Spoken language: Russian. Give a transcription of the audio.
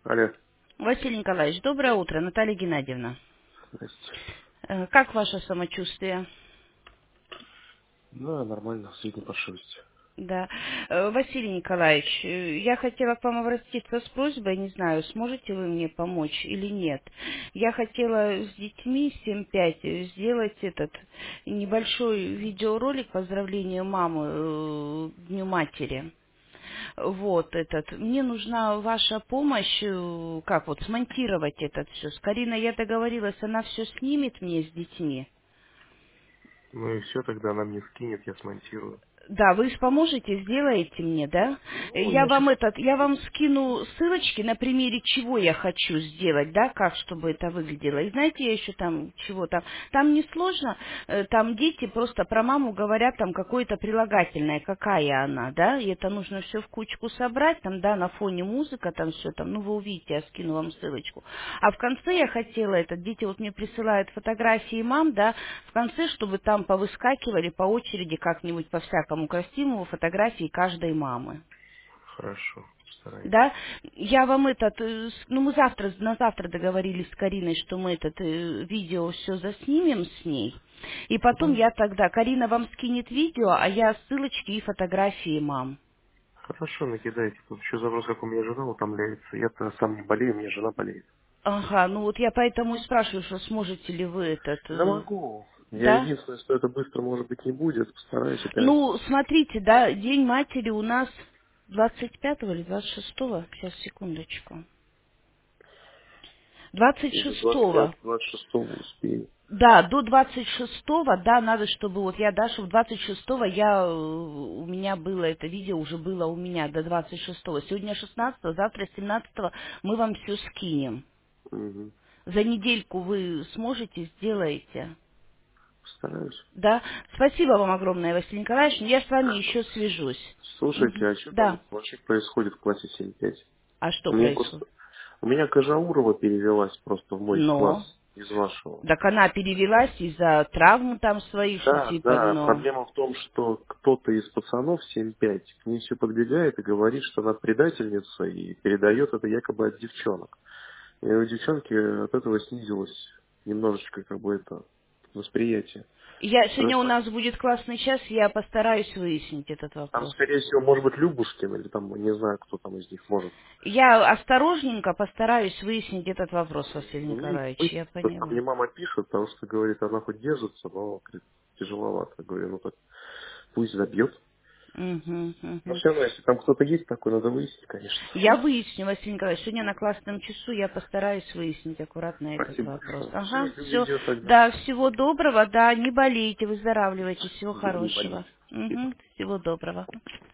Алло. Василий Николаевич, доброе утро. Наталья Геннадьевна. Здрасте. Как ваше самочувствие? Ну, нормально, средней паршивости. Да. Василий Николаевич, я хотела к вам обратиться с просьбой, не знаю, сможете вы мне помочь или нет. Я хотела с детьми 7-5 сделать этот небольшой видеоролик поздравления мамы к Дню матери. Вот этот. Мне нужна ваша помощь, как вот смонтировать это все. С Кариной я договорилась, она все снимет мне с детьми. Ну и все, тогда она мне скинет, я смонтирую. Да, вы ж поможете, сделаете мне, да? Ну, я сейчас... Я вам скину ссылочки на примере, чего я хочу сделать, да, как, чтобы это выглядело. И знаете, я еще там, чего там несложно, там дети просто про маму говорят там какое-то прилагательное, какая она, да, и это нужно все в кучку собрать, там, да, на фоне музыка, там все там, ну, вы увидите, я скину вам ссылочку. А в конце я хотела это, дети вот мне присылают фотографии мам, да, в конце, чтобы там повыскакивали по очереди как-нибудь по всякому красивому фотографии каждой мамы. Хорошо, постараемся. Да, я вам ну мы на завтра договорились с Кариной, что мы видео все заснимем с ней, и потом Да. я тогда, Карина вам скинет видео, а я ссылочки и фотографии мам. Хорошо, накидайте. Тут еще запрос, как у меня жена утомляется. Я-то сам не болею, у меня жена болеет. Ага, ну вот я поэтому и спрашиваю, что сможете ли вы Да могу. Я да? единственное, что это быстро, может быть, не будет. Постараюсь опять. Ну, смотрите, да, День матери у нас 25 или 26? Сейчас, секундочку. До 26. 25-26 успею. Да, до 26, да, надо, чтобы вот я, да, чтобы 26 у меня было это видео, уже было у меня до 26. Сегодня 16, завтра 17 мы вам все скинем. Угу. За недельку вы сможете, сделаете. Постараюсь. Да, спасибо вам огромное, Василий Николаевич, я с вами Хорошо. еще свяжусь. Слушайте, Мгм. а что там Да, вообще происходит в классе 7-5? а что Мне происходит? просто... У меня Кажаурова перевелась просто в мой класс Но, из вашего. так она перевелась из-за травм там своих, ну, Да, типа, да, но... проблема в том, что кто-то из пацанов 7-5 к ней все подбегает и говорит, что она предательница и передает это якобы от девчонок. И у девчонки от этого снизилось немножечко как бы это восприятие. Сегодня у нас будет классный час, я постараюсь выяснить этот Там, вопрос. скорее всего, может быть, Любушкин или там, не знаю, кто там из них может. Я осторожненько постараюсь выяснить этот вопрос, Василий Ну, Николаевич, пусть, я потому что поняла. мне мама пишет, потому что, говорит, она хоть держится, но, говорит, тяжеловато. Говорю, ну так пусть забьет. Мгм, Но мгм. все равно, если там кто-то есть такой, надо выяснить, конечно. Я выясню, Василий Николаевич, сегодня на классном часу я постараюсь выяснить аккуратно этот Спасибо вопрос. большое. Все, Ага, жду все. видео тогда. Да, всего доброго, да, не болейте, выздоравливайте, всего Буду не хорошего. болеть. Спасибо. Угу, всего доброго.